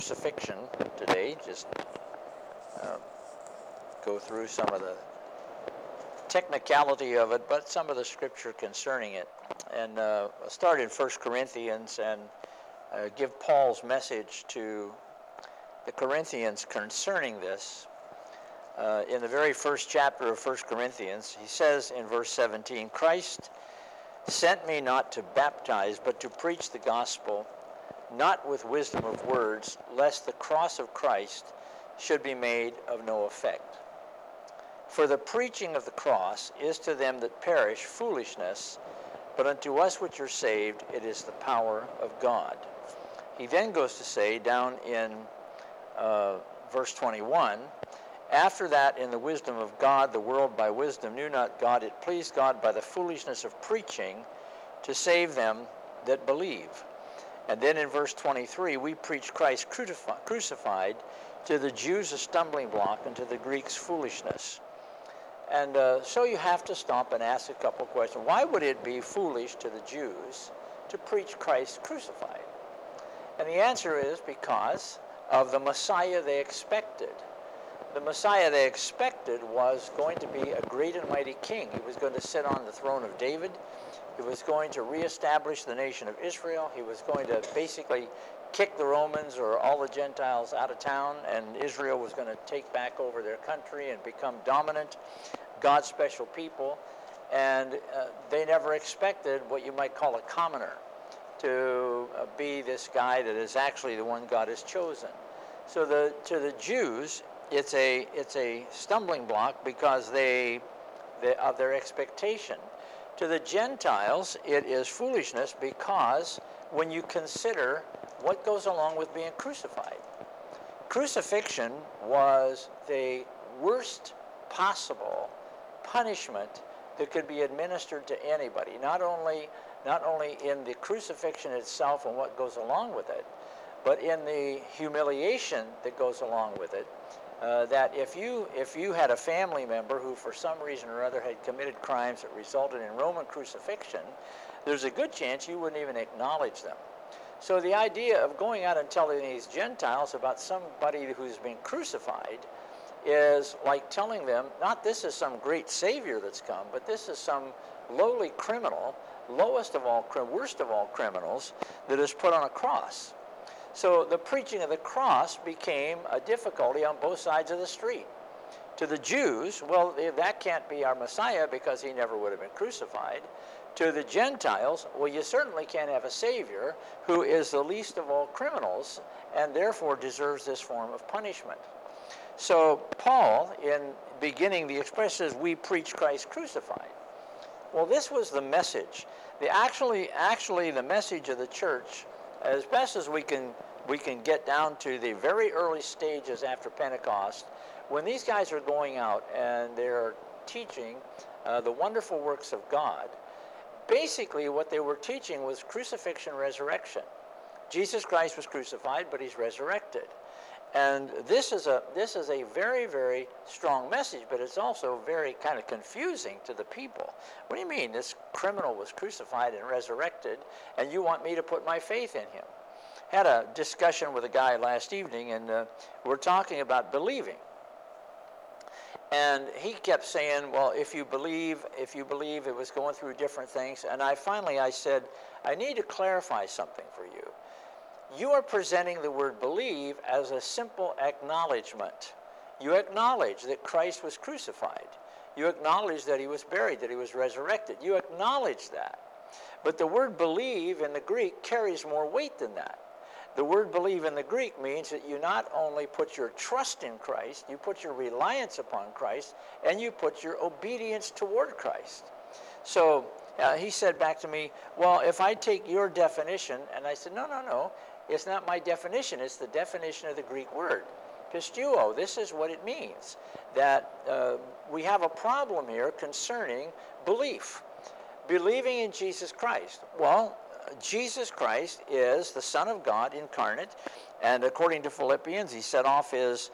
crucifixion today, just go through some of the technicality of it, but some of the scripture concerning it. And I'll start in 1 Corinthians and give Paul's message to the Corinthians concerning this. In the very first chapter of 1 Corinthians, he says in verse 17, Christ sent me not to baptize, but to preach the gospel, not with wisdom of words, lest the cross of Christ should be made of no effect. For the preaching of the cross is to them that perish foolishness, but unto us which are saved it is the power of God. He then goes to say down in verse 21, after that in the wisdom of God, the world by wisdom knew not God. It pleased God by the foolishness of preaching to save them that believe. And then in verse 23, we preach Christ crucified, to the Jews a stumbling block, and to the Greeks foolishness. And so you have to stop and ask a couple of questions. Why would it be foolish to the Jews to preach Christ crucified? And the answer is because of the Messiah they expected. The Messiah they expected was going to be a great and mighty king. He was going to sit on the throne of David. He was going to reestablish the nation of Israel. He was going to basically kick the Romans or all the Gentiles out of town, and Israel was going to take back over their country and become dominant, God's special people. And they never expected what you might call a commoner to be this guy that is actually the one God has chosen. So to the Jews, it's a stumbling block because of their expectation. To the Gentiles, it is foolishness because when you consider what goes along with being crucified. Crucifixion was the worst possible punishment that could be administered to anybody, not only in the crucifixion itself and what goes along with it, but in the humiliation that goes along with it. That if you had a family member who for some reason or other had committed crimes that resulted in Roman crucifixion, there's a good chance you wouldn't even acknowledge them. So the idea of going out and telling these Gentiles about somebody who's been crucified is like telling them, not this is some great savior that's come, but this is some lowly criminal, worst of all criminals that is put on a cross. So the preaching of the cross became a difficulty on both sides of the street. To the Jews, well, that can't be our Messiah because he never would have been crucified. To the Gentiles, well, you certainly can't have a Savior who is the least of all criminals and therefore deserves this form of punishment. So Paul, in beginning the expression, says, we preach Christ crucified. Well, this was the message. Actually, the message of the church, as best as we can get down to the very early stages after Pentecost, when these guys are going out and they're teaching the wonderful works of God, basically what they were teaching was crucifixion, resurrection. Jesus Christ was crucified, but he's resurrected. And this is a very, very strong message, but it's also very kind of confusing to the people. What do you mean this criminal was crucified and resurrected, and you want me to put my faith in him? Had a discussion with a guy last evening, and we're talking about believing. And he kept saying, well, if you believe, it was going through different things. And I said, I need to clarify something for you. You are presenting the word believe as a simple acknowledgement. You acknowledge that Christ was crucified. You acknowledge that he was buried, that he was resurrected. You acknowledge that. But the word believe in the Greek carries more weight than that. The word believe in the Greek means that you not only put your trust in Christ, you put your reliance upon Christ, and you put your obedience toward Christ. So he said back to me, well, if I take your definition, and I said, no, it's not my definition, it's the definition of the Greek word. Pisteuo, this is what it means, that we have a problem here concerning belief. Believing in Jesus Christ. Well, Jesus Christ is the Son of God incarnate, and according to Philippians, he set off his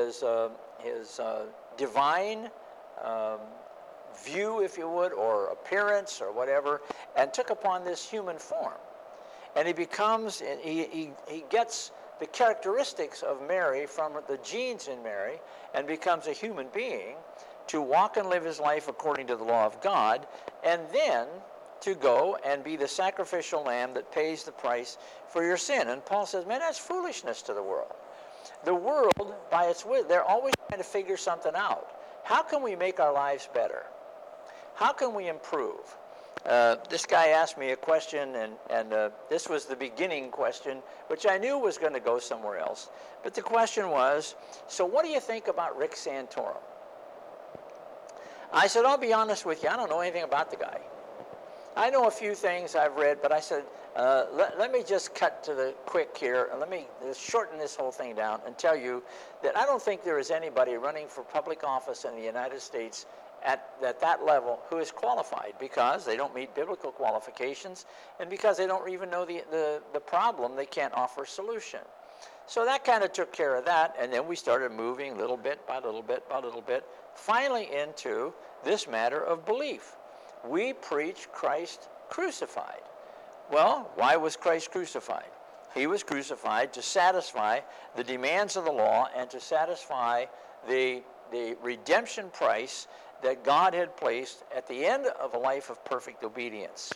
divine view, if you would, or appearance, or whatever, and took upon this human form. And he gets the characteristics of Mary from the genes in Mary and becomes a human being to walk and live his life according to the law of God, and then to go and be the sacrificial lamb that pays the price for your sin. And Paul says, man, that's foolishness to the world. The world, by its wisdom, they're always trying to figure something out. How can we make our lives better? How can we improve? This guy asked me a question, and this was the beginning question, which I knew was going to go somewhere else. But the question was, so what do you think about Rick Santorum? I said, I'll be honest with you, I don't know anything about the guy. I know a few things I've read, but I said, let me just cut to the quick here, and let me shorten this whole thing down and tell you that I don't think there is anybody running for public office in the United States at that level who is qualified, because they don't meet biblical qualifications and because they don't even know the problem. They can't offer a solution. So that kind of took care of that, and then we started moving little bit by little bit by little bit, finally into this matter of belief. We preach Christ crucified. Well, why was Christ crucified? He was crucified to satisfy the demands of the law and to satisfy the redemption price that God had placed at the end of a life of perfect obedience.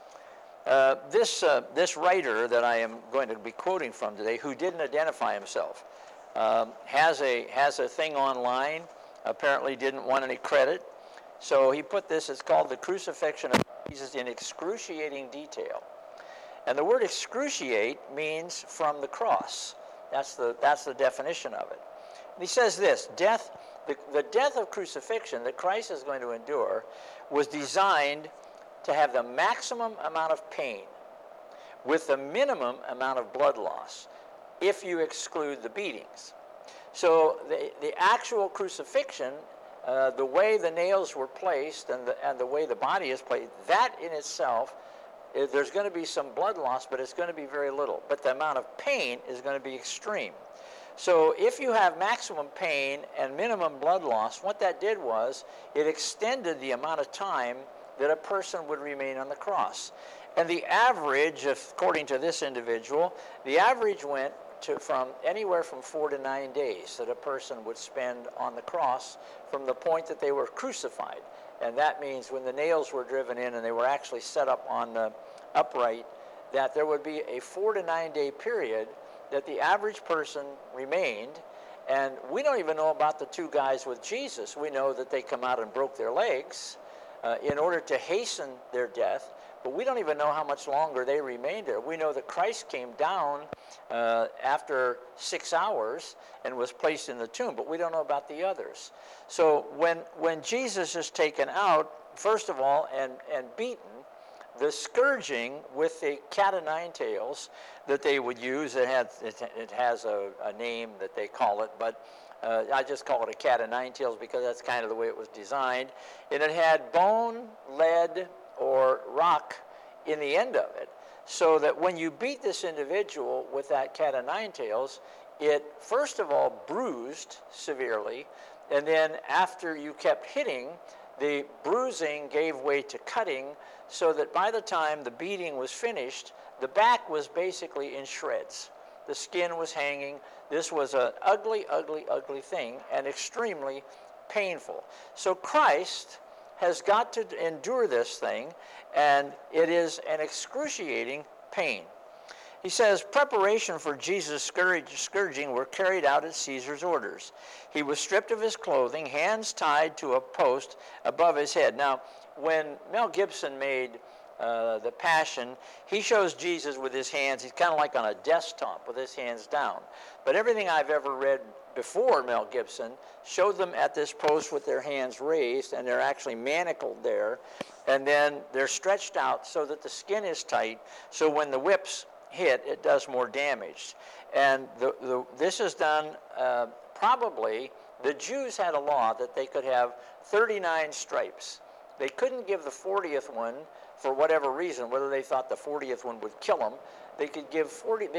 This writer that I am going to be quoting from today, who didn't identify himself, has a thing online, apparently didn't want any credit. So he put this, it's called The Crucifixion of Jesus in Excruciating Detail. And the word excruciate means from the cross. That's the definition of it. And he says this, the death of crucifixion that Christ is going to endure was designed to have the maximum amount of pain with the minimum amount of blood loss if you exclude the beatings. So the actual crucifixion, the way the nails were placed and the way the body is placed, that in itself, there's going to be some blood loss, but it's going to be very little. But the amount of pain is going to be extreme. So if you have maximum pain and minimum blood loss, what that did was it extended the amount of time that a person would remain on the cross. And the average, according to this individual, the average went from anywhere from 4 to 9 days that a person would spend on the cross from the point that they were crucified. And that means when the nails were driven in and they were actually set up on the upright, that there would be a 4 to 9 day period that the average person remained. And we don't even know about the two guys with Jesus. We know that they come out and broke their legs in order to hasten their death. But we don't even know how much longer they remained there. We know that Christ came down after 6 hours and was placed in the tomb, but we don't know about the others. So when Jesus is taken out, first of all, and beaten, the scourging with the cat o' nine tails that they would use, it has a name that they call it, but I just call it a cat o' nine tails because that's kind of the way it was designed. And it had bone, lead, or rock in the end of it, so that when you beat this individual with that cat o' nine tails, it first of all bruised severely, and then after you kept hitting, the bruising gave way to cutting, so that by the time the beating was finished, the back was basically in shreds. The skin was hanging. This was an ugly, ugly, ugly thing, and extremely painful. So Christ has got to endure this thing, and it is an excruciating pain. He says, preparation for Jesus' scourging were carried out at Caesar's orders. He was stripped of his clothing, hands tied to a post above his head. Now, when Mel Gibson made The Passion, he shows Jesus with his hands, he's kind of like on a desktop with his hands down. But everything I've ever read before Mel Gibson showed them at this post with their hands raised, and they're actually manacled there, and then they're stretched out so that the skin is tight, so when the whips hit, it does more damage. And this is done, probably, the Jews had a law that they could have 39 stripes. They couldn't give the 40th one for whatever reason, whether they thought the 40th one would kill them. They could give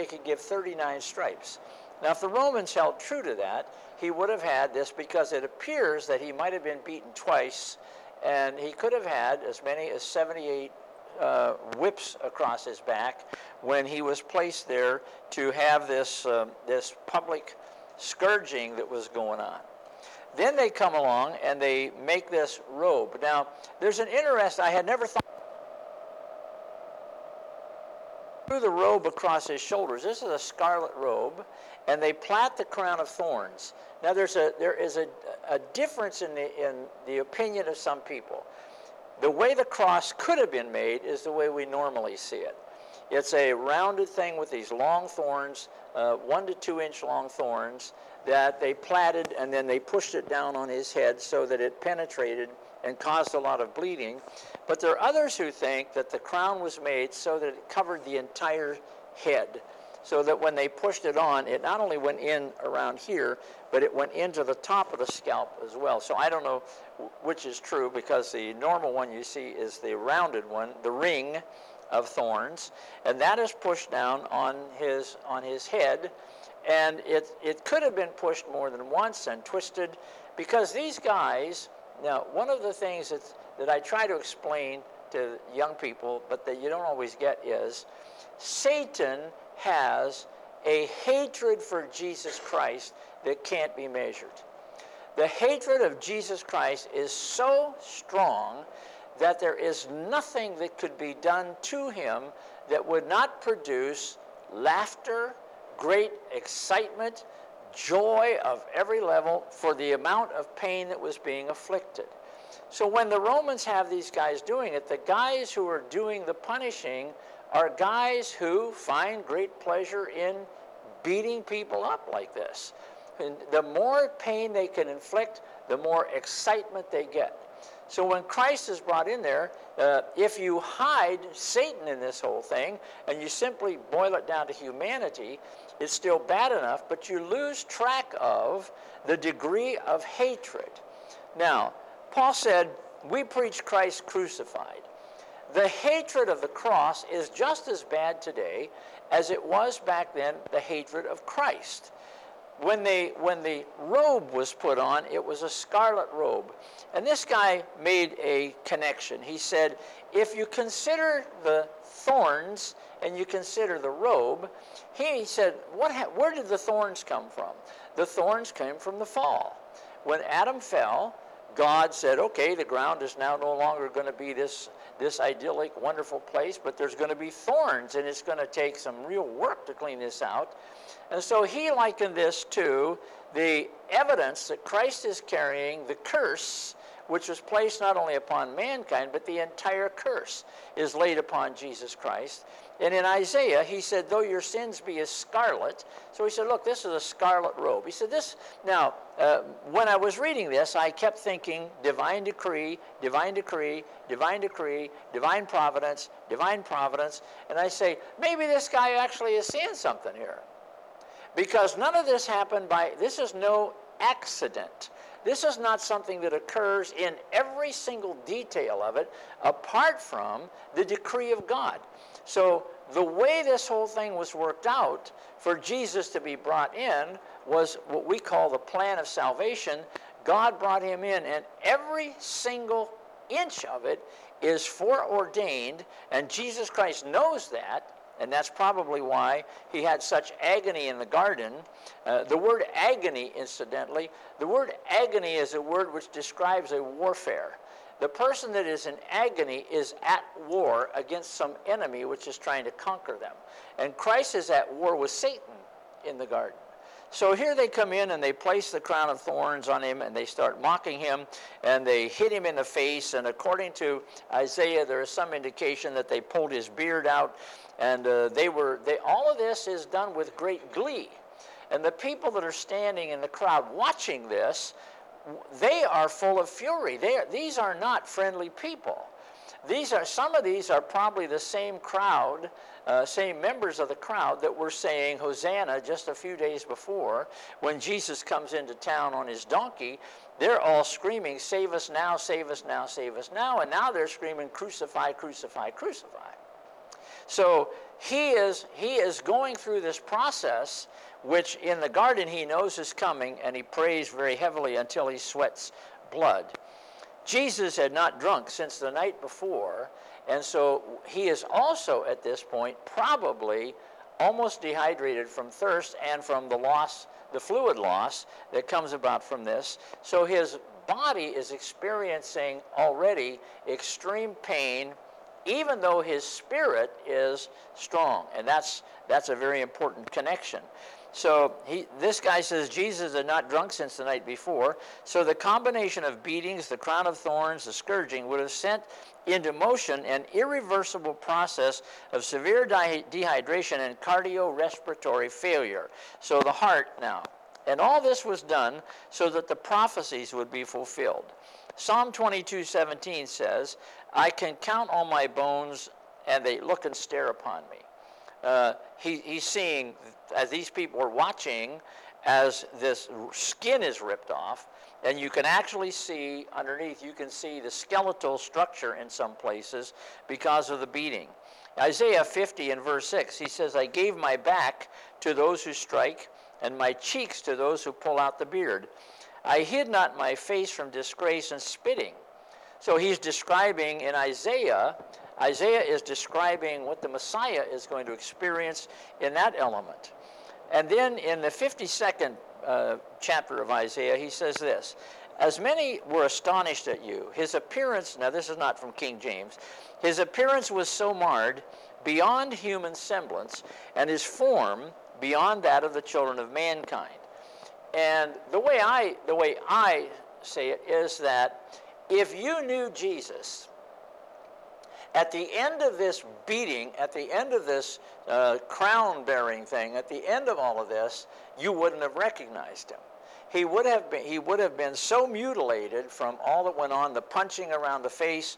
39 stripes. Now, if the Romans held true to that, he would have had this, because it appears that he might have been beaten twice, and he could have had as many as 78 whips across his back when he was placed there to have this public scourging that was going on. Then they come along and they make this robe. Now, there's an interest, I had never thought, through the robe across his shoulders. This is a scarlet robe, and they plait the crown of thorns. Now, there is a difference in the opinion of some people. The way the cross could have been made is the way we normally see it. It's a rounded thing with these long thorns, 1 to 2 inch long thorns, that they plaited and then they pushed it down on his head so that it penetrated and caused a lot of bleeding. But there are others who think that the crown was made so that it covered the entire head, so that when they pushed it on, it not only went in around here, but it went into the top of the scalp as well. So I don't know which is true, because the normal one you see is the rounded one, the ring of thorns, and that is pushed down on his head. And it could have been pushed more than once and twisted, because these guys, now one of the things that I try to explain to young people, but that you don't always get, is Satan has a hatred for Jesus Christ that can't be measured. The hatred of Jesus Christ is so strong that there is nothing that could be done to him that would not produce laughter, great excitement, joy of every level for the amount of pain that was being afflicted. So when the Romans have these guys doing it, the guys who are doing the punishing are guys who find great pleasure in beating people up like this. And the more pain they can inflict, the more excitement they get. So when Christ is brought in there, if you hide Satan in this whole thing and you simply boil it down to humanity, it's still bad enough, but you lose track of the degree of hatred. Now, Paul said, we preach Christ crucified. The hatred of the cross is just as bad today as it was back then, the hatred of Christ. When the robe was put on, it was a scarlet robe. And this guy made a connection. He said, if you consider the thorns and you consider the robe, he said, where did the thorns come from? The thorns came from the fall. When Adam fell, God said, okay, the ground is now no longer going to be this idyllic, wonderful place, but there's going to be thorns, and it's going to take some real work to clean this out. And so he likened this to the evidence that Christ is carrying the curse, which was placed not only upon mankind, but the entire curse is laid upon Jesus Christ. And in Isaiah, he said, though your sins be as scarlet. So he said, look, this is a scarlet robe. He said this. Now, when I was reading this, I kept thinking divine decree, divine decree, divine decree, divine providence, divine providence. And I say, maybe this guy actually is seeing something here. Because none of this happened this is no accident. This is not something that occurs in every single detail of it, apart from the decree of God. So the way this whole thing was worked out for Jesus to be brought in was what we call the plan of salvation. God brought him in, and every single inch of it is foreordained, and Jesus Christ knows that. And that's probably why he had such agony in the garden. The word agony, incidentally, the word agony is a word which describes a warfare. The person that is in agony is at war against some enemy which is trying to conquer them. And Christ is at war with Satan in the garden. So here they come in and they place the crown of thorns on him, and they start mocking him, and they hit him in the face. And according to Isaiah, there is some indication that they pulled his beard out. And all of this is done with great glee. And the people that are standing in the crowd watching this, they are full of fury. These are not friendly people. Some of these are probably the same crowd, same members of the crowd that were saying Hosanna just a few days before. When Jesus comes into town on his donkey, they're all screaming, save us now, save us now, save us now. And now they're screaming, crucify, crucify, crucify. So he is going through this process, which in the garden he knows is coming, and he prays very heavily until he sweats blood. Jesus had not drunk since the night before, And so he is also at this point probably almost dehydrated from thirst and from the loss, the fluid loss that comes about from this. So his body is experiencing already extreme pain, even though his spirit is strong. And that's a very important connection. So this guy says Jesus had not drunk since the night before. So the combination of beatings, the crown of thorns, the scourging would have sent into motion an irreversible process of severe dehydration and cardiorespiratory failure. So the heart now. And all this was done so that the prophecies would be fulfilled. Psalm 22:17 says, I can count all my bones, and they look and stare upon me. He's seeing, as these people are watching, as this skin is ripped off, and you can actually see underneath, you can see the skeletal structure in some places because of the beating. Isaiah 50 and verse 6, he says, I gave my back to those who strike, and my cheeks to those who pull out the beard. I hid not my face from disgrace and spitting. So he's describing in Isaiah is describing what the Messiah is going to experience in that element. And then in the 52nd chapter of Isaiah, he says this, as many were astonished at you, his appearance, now this is not from King James, his appearance was so marred beyond human semblance, and his form beyond that of the children of mankind. And the way I say it is that if you knew Jesus, at the end of this beating, at the end of this crown-bearing thing, at the end of all of this, you wouldn't have recognized him. He would have been so mutilated from all that went on, the punching around the face,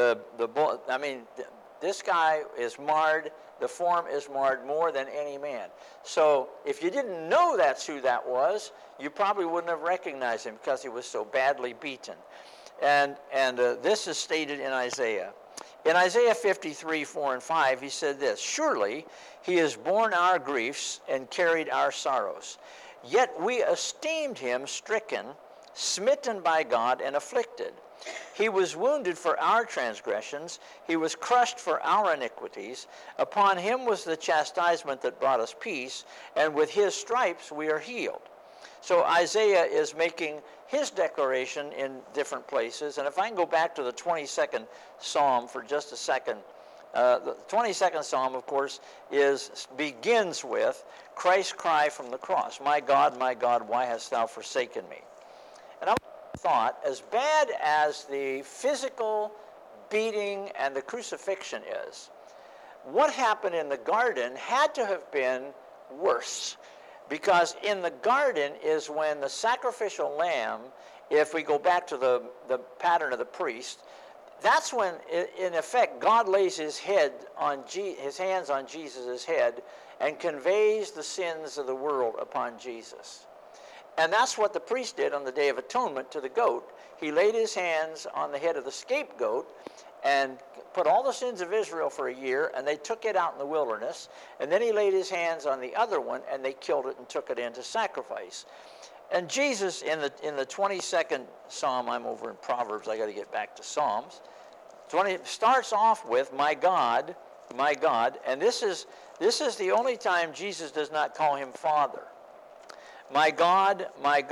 this guy is marred, the form is marred more than any man. So if you didn't know that's who that was, you probably wouldn't have recognized him because he was so badly beaten. And this is stated in Isaiah. In Isaiah 53, 4 and 5, he said this, surely he has borne our griefs and carried our sorrows. Yet we esteemed him stricken, smitten by God, and afflicted. He was wounded for our transgressions. He was crushed for our iniquities. Upon him was the chastisement that brought us peace, and with his stripes we are healed. So Isaiah is making his declaration in different places. And if I can go back to the 22nd Psalm for just a second. The 22nd Psalm, of course, begins with Christ's cry from the cross. My God, why hast thou forsaken me? And I thought, as bad as the physical beating and the crucifixion is, what happened in the garden had to have been worse. Because in the garden is when the sacrificial lamb, if we go back to the pattern of the priest, that's when, in effect, God lays his hands on Jesus' head and conveys the sins of the world upon Jesus. And that's what the priest did on the Day of Atonement to the goat. He laid his hands on the head of the scapegoat and put all the sins of Israel for a year, and they took it out in the wilderness. And then he laid his hands on the other one, and they killed it and took it in to sacrifice. And Jesus, in the 22nd Psalm, I'm over in Proverbs, I got to get back to Psalms, starts off with, my God, and this is the only time Jesus does not call him Father. My God,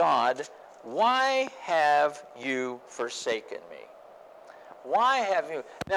why have you forsaken me? Why have you? Now,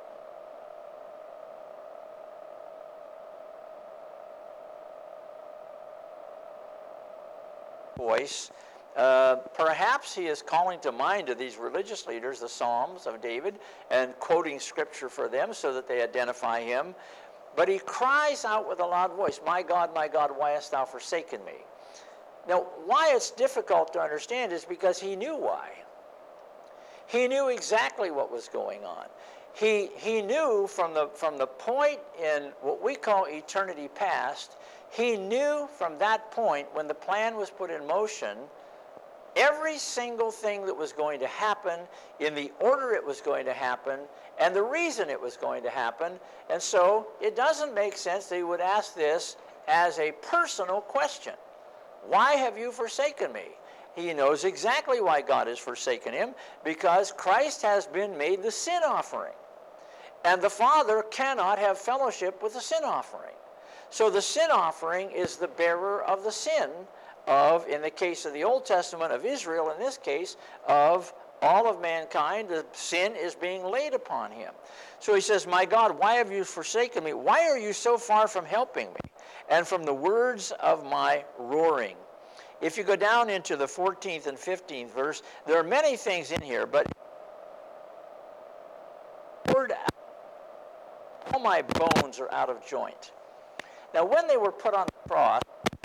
voice, perhaps he is calling to mind to these religious leaders the Psalms of David and quoting scripture for them so that they identify him. But he cries out with a loud voice, my God, why hast thou forsaken me? Now, why it's difficult to understand is because he knew why. He knew exactly what was going on. He knew from the point in what we call eternity past, he knew from that point when the plan was put in motion, every single thing that was going to happen, in the order it was going to happen, and the reason it was going to happen. And so it doesn't make sense that he would ask this as a personal question. Why have you forsaken me? He knows exactly why God has forsaken him, because Christ has been made the sin offering. And the Father cannot have fellowship with the sin offering. So the sin offering is the bearer of the sin of, in the case of the Old Testament, of Israel, in this case, of all of mankind. The sin is being laid upon him. So he says, my God, why have you forsaken me? Why are you so far from helping me and from the words of my roaring? If you go down into the 14th and 15th verse, there are many things in here, but all my bones are out of joint. Now, when they were put on the cross,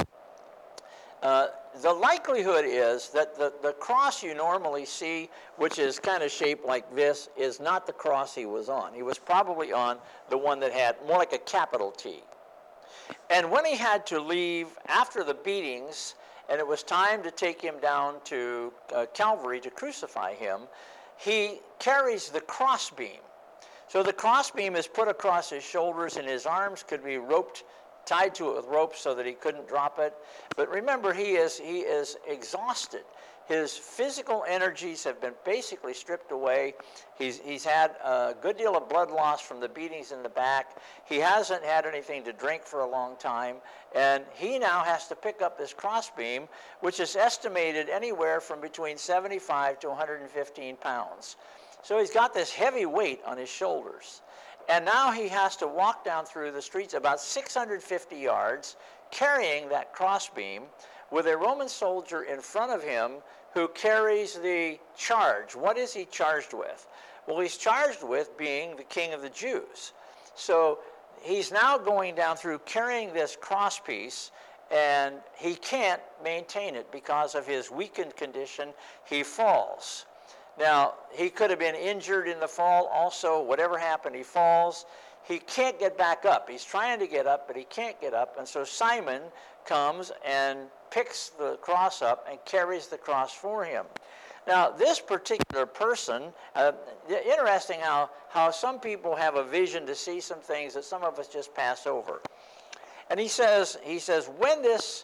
the likelihood is that the cross you normally see, which is kind of shaped like this, is not the cross he was on. He was probably on the one that had more like a capital T. And when he had to leave after the beatings, and it was time to take him down to Calvary to crucify him, he carries the crossbeam. So the crossbeam is put across his shoulders, and his arms could be tied to it with ropes so that he couldn't drop it. But remember, he is exhausted. His physical energies have been basically stripped away. He's had a good deal of blood loss from the beatings in the back. He hasn't had anything to drink for a long time. And he now has to pick up this crossbeam, which is estimated anywhere from between 75 to 115 pounds. So he's got this heavy weight on his shoulders. And now he has to walk down through the streets about 650 yards, carrying that crossbeam, with a Roman soldier in front of him who carries the charge. What is he charged with? Well, he's charged with being the king of the Jews. So he's now going down through carrying this crosspiece, and he can't maintain it because of his weakened condition. He falls. Now, he could have been injured in the fall also. Whatever happened, he falls. He can't get back up. He's trying to get up, but he can't get up. And so Simon comes and picks the cross up and carries the cross for him. Now, this particular person, interesting how some people have a vision to see some things that some of us just pass over. And he says, when this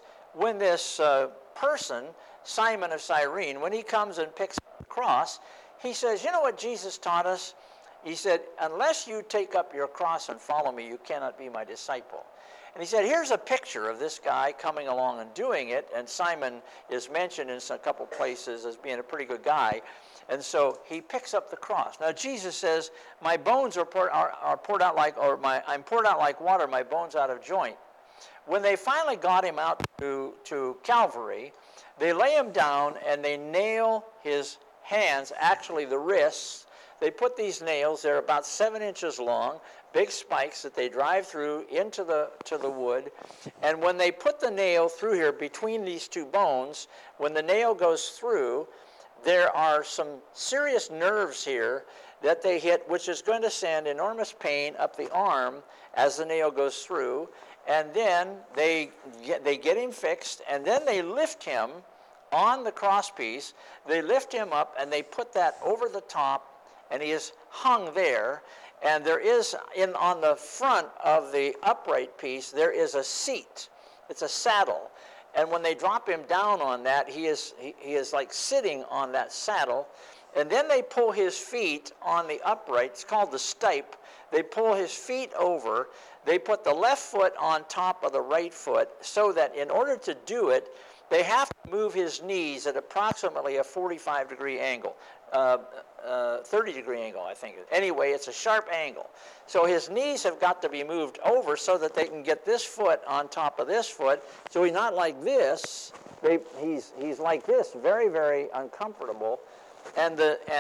person, Simon of Cyrene, when he comes and picks up the cross, he says, you know what Jesus taught us? He said, unless you take up your cross and follow me, you cannot be my disciple. And he said, here's a picture of this guy coming along and doing it. And Simon is mentioned in a couple places as being a pretty good guy. And so he picks up the cross. Now Jesus says, my bones are poured out like, I'm poured out like water, my bones out of joint. When they finally got him out to Calvary, they lay him down and they nail his hands, actually the wrists. They put these nails, they're about 7 inches long, big spikes that they drive through into the wood. And when they put the nail through here between these two bones, when the nail goes through, there are some serious nerves here that they hit, which is going to send enormous pain up the arm as the nail goes through. And then they get him fixed, and then they lift him on the crosspiece. They lift him up, and they put that over the top, and he is hung there. And there is, on the front of the upright piece, there is a seat. It's a saddle. And when they drop him down on that, he is like sitting on that saddle. And then they pull his feet on the upright. It's called the stipe. They pull his feet over. They put the left foot on top of the right foot so that in order to do it, they have to move his knees at approximately a 45-degree angle. 30-degree angle, I think. Anyway, it's a sharp angle. So his knees have got to be moved over so that they can get this foot on top of this foot. So he's not like this. He's like this, very, very uncomfortable. And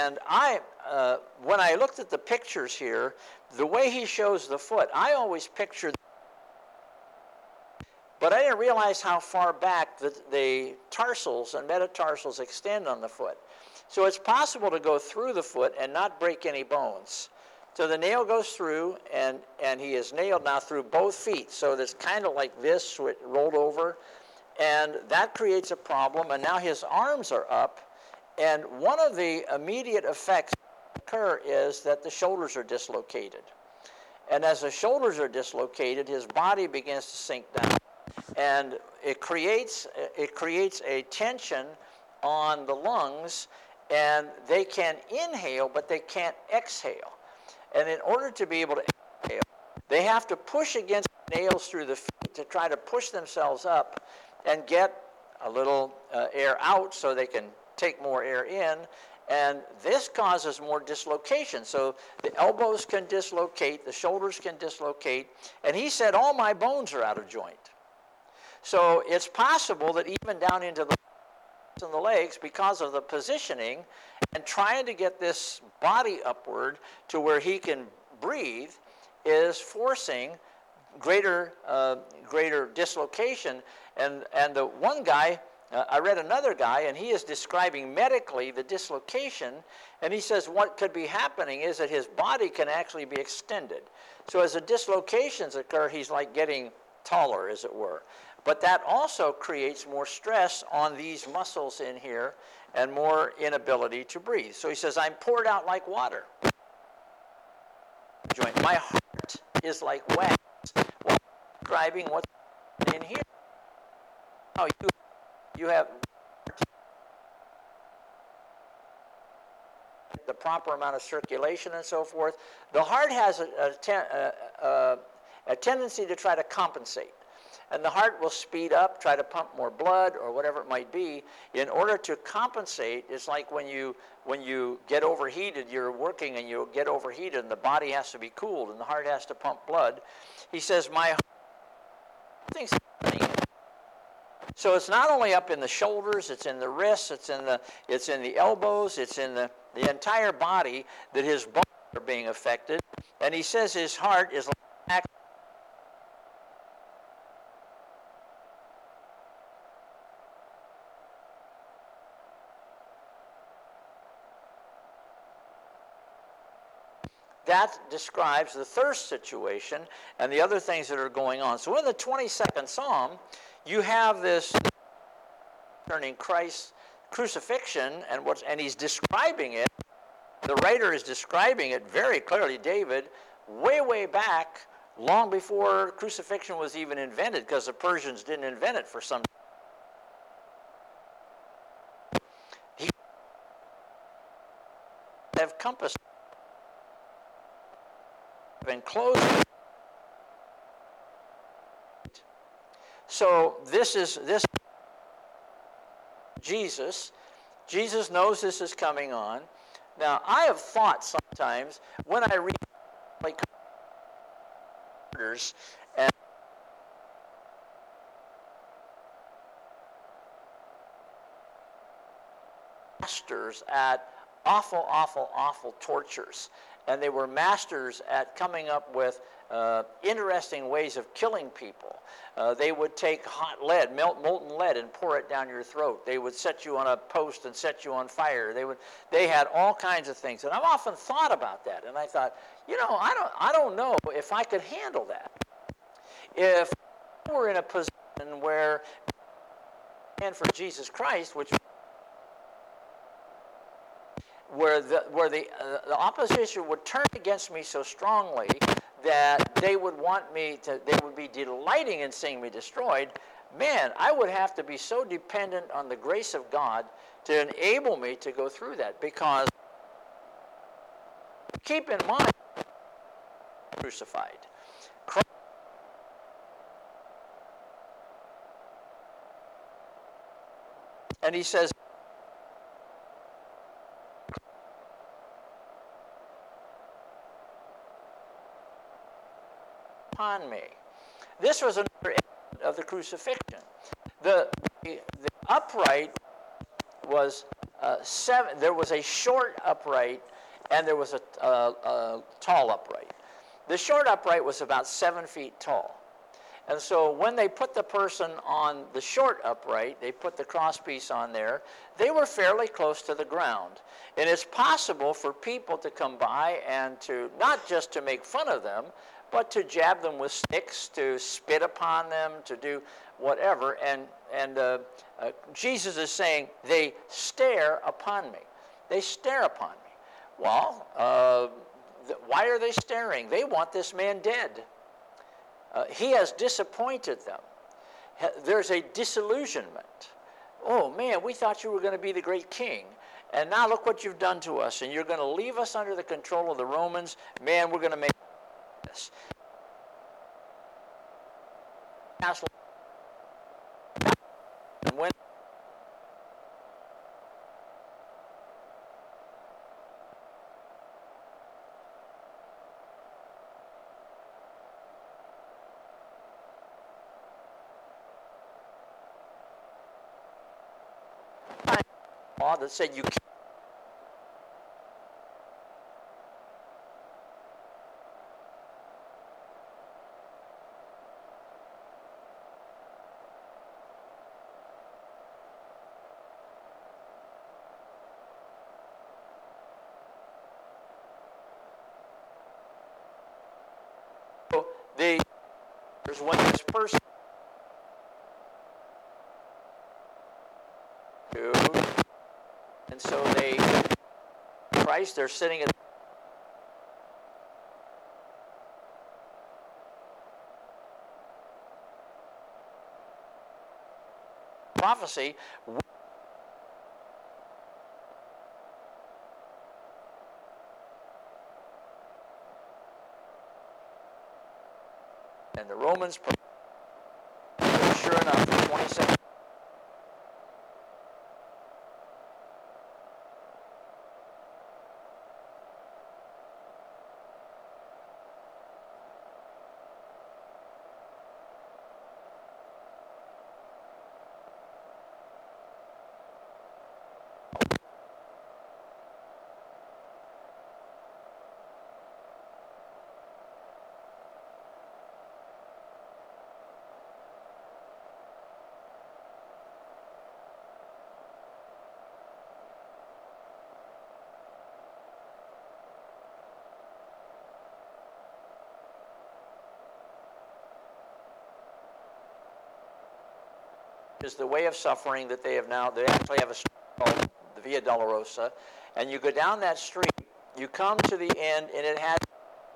when I looked at the pictures here, the way he shows the foot, I always pictured, but I didn't realize how far back the tarsals and metatarsals extend on the foot. So it's possible to go through the foot and not break any bones. So the nail goes through, and he is nailed now through both feet. So it's kind of like this, rolled over, and that creates a problem. And now his arms are up, and one of the immediate effects that occur is that the shoulders are dislocated. And as the shoulders are dislocated, his body begins to sink down. And it creates a tension on the lungs, and they can inhale, but they can't exhale. And in order to be able to exhale, they have to push against the nails through the feet to try to push themselves up and get a little air out so they can take more air in. And this causes more dislocation. So the elbows can dislocate, the shoulders can dislocate. And he said, all my bones are out of joint. So it's possible that even down into the legs, because of the positioning and trying to get this body upward to where he can breathe, is forcing greater dislocation. And the one guy, I read another guy, and he is describing medically the dislocation, and he says what could be happening is that his body can actually be extended. So as the dislocations occur, he's like getting taller, as it were. But that also creates more stress on these muscles in here and more inability to breathe. So he says, I'm poured out like water. My heart is like wax. Well, describing what's in here. Oh, you have the proper amount of circulation and so forth. The heart has a tendency to try to compensate. And the heart will speed up, try to pump more blood or whatever it might be in order to compensate. It's like when you get overheated, you're working and you get overheated and the body has to be cooled and the heart has to pump blood. He says, my heart thinks. So it's not only up in the shoulders, it's in the wrists, it's in the elbows, it's in the entire body that his bones are being affected. And he says his heart is like that describes the thirst situation and the other things that are going on. So in the 22nd Psalm, you have this concerning Christ's crucifixion, and he's describing it. The writer is describing it very clearly, David, way back, long before crucifixion was even invented, because the Persians didn't invent it for some time. He have compassed enclosed. So this Jesus knows this is coming on. Now I have thought sometimes when I read like and masters at awful tortures. And they were masters at coming up with interesting ways of killing people. They would take hot lead, molten lead, and pour it down your throat. They would set you on a post and set you on fire. They had all kinds of things. And I've often thought about that. And I thought, I don't know if I could handle that. If I were in a position where and for Jesus Christ, where the opposition would turn against me so strongly that they would be delighting in seeing me destroyed, man, I would have to be so dependent on the grace of God to enable me to go through that. Because keep in mind, crucified. And he says, upon me. This was another element of the crucifixion. The upright was seven. There was a short upright, and there was a tall upright. The short upright was about 7 feet tall. And so when they put the person on the short upright, they put the crosspiece on there, they were fairly close to the ground. And it's possible for people to come by and to, not just to make fun of them, but to jab them with sticks, to spit upon them, to do whatever. And Jesus is saying, they stare upon me. They stare upon me. Well, why are they staring? They want this man dead. He has disappointed them. There's a disillusionment. Oh man, we thought you were going to be the great king. And now look what you've done to us, and you're going to leave us under the control of the Romans. Man, we're going to make this. And when law that said you can't, when this person and so they Christ, they're sitting at prophecy. And the Romans, sure enough, in 27. Is the way of suffering that they have now. They actually have a street called the Via Dolorosa, and you go down that street, you come to the end, and it has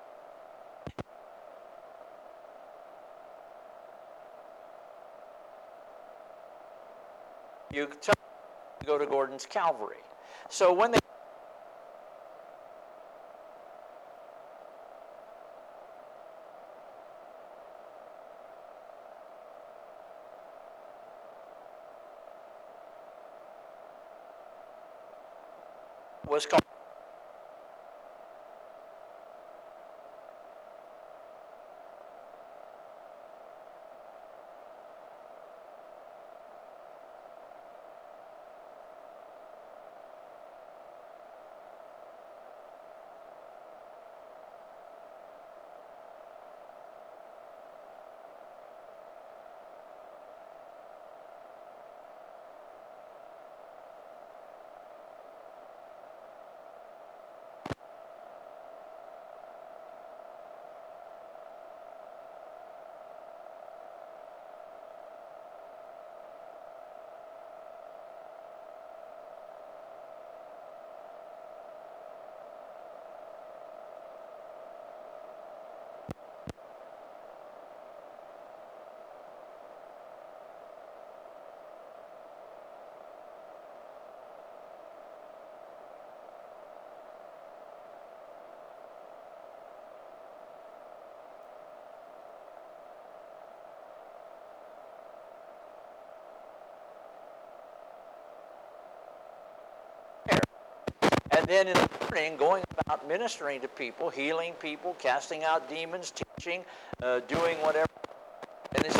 you go to Gordon's Calvary. So when they was called and then in the morning going about ministering to people, healing people, casting out demons, teaching, doing whatever. And this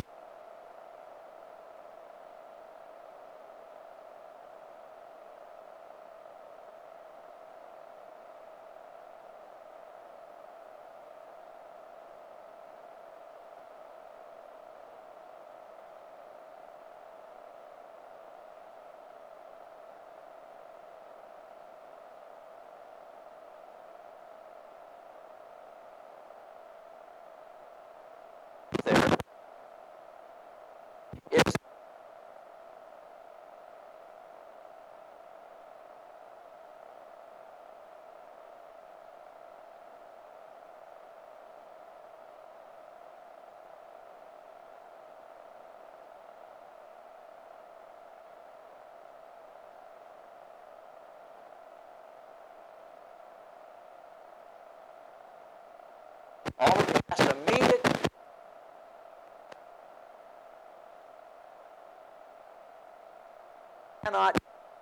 All of you has to meet it. Cannot.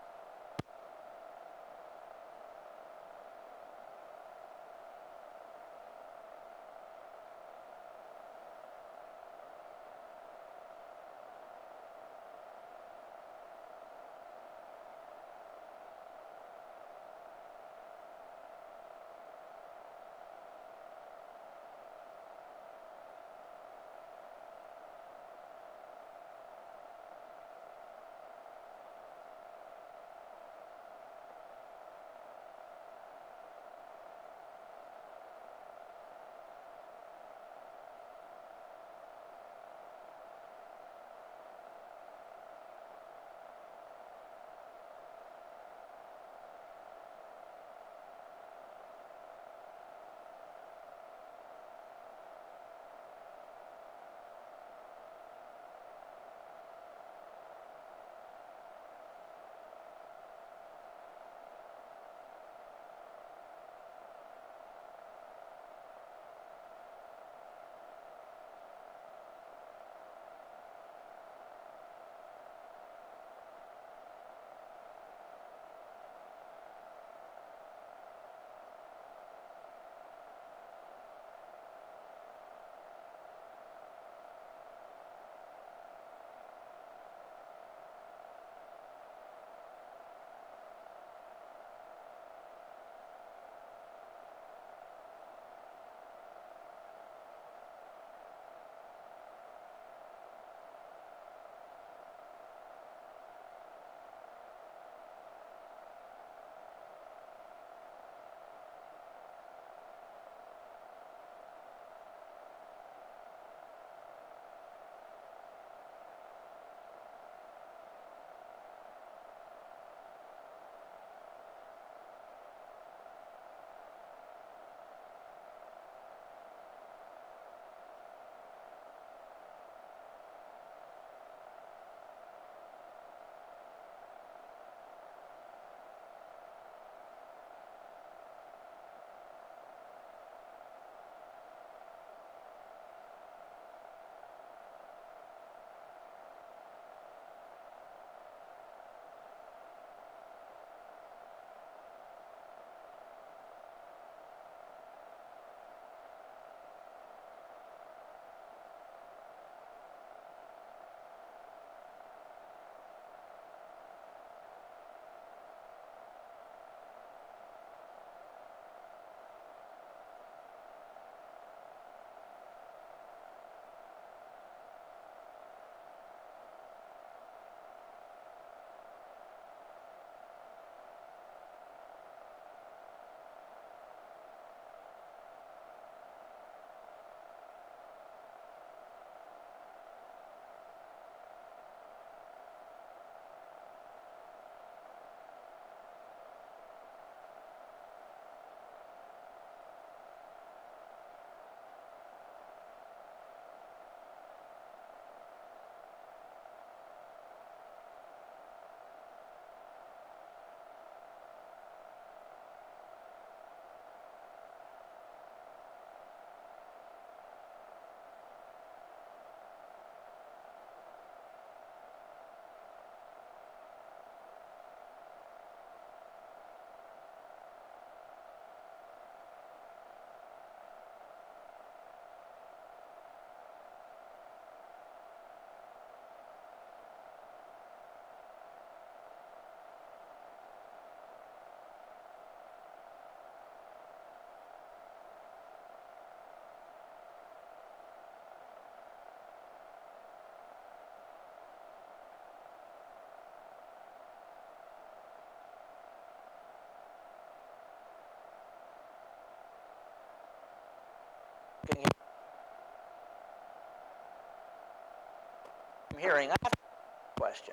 I'm hearing. I have a question.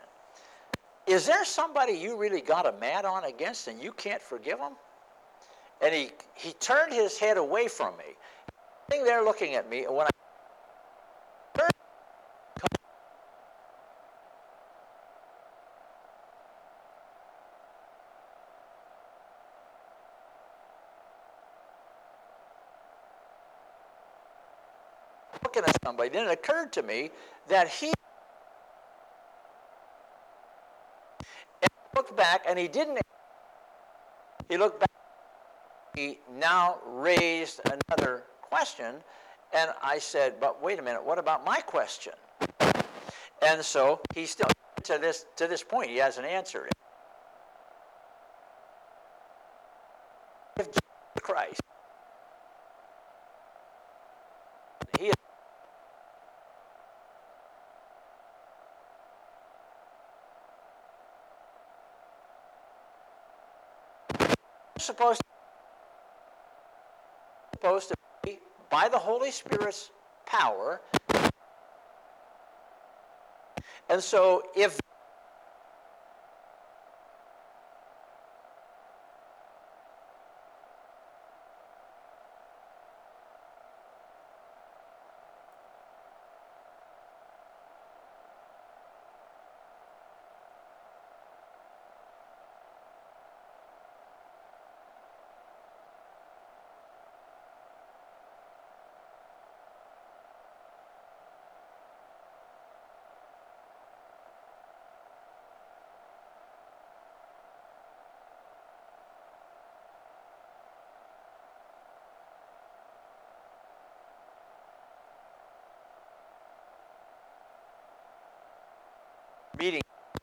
Is there somebody you really got a mad on against and you can't forgive him? And he turned his head away from me. Sitting there looking at me, and when I turned, looking at somebody. Then it occurred to me that he looked back and he didn't. He looked back. He now raised another question, and I said, "But wait a minute. What about my question?" And so he still, to this point, he hasn't answered it. If Jesus Christ, he is supposed to be, by the Holy Spirit's power. And so if meeting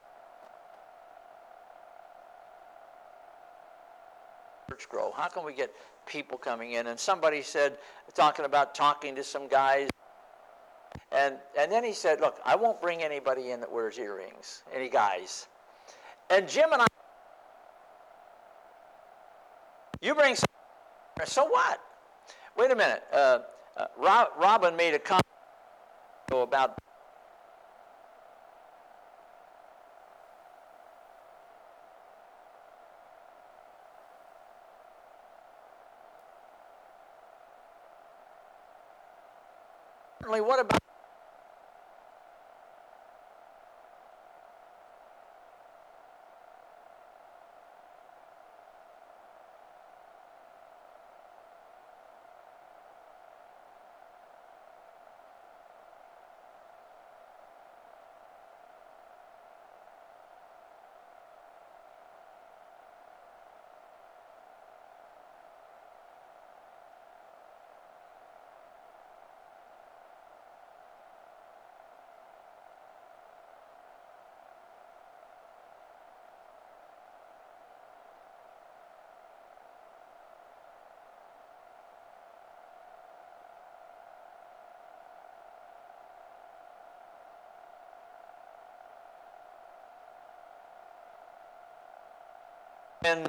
church grow, how can we get people coming in? And somebody said, talking to some guys, and then he said, "Look, I won't bring anybody in that wears earrings, any guys." And Jim and I, you bring some, so what? Wait a minute. Robin made a comment about what about and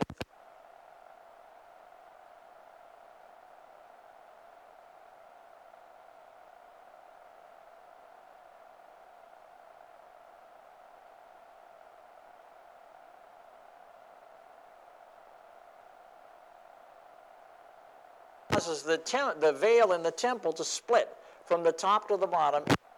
causes the veil in the temple to split from the top to the bottom.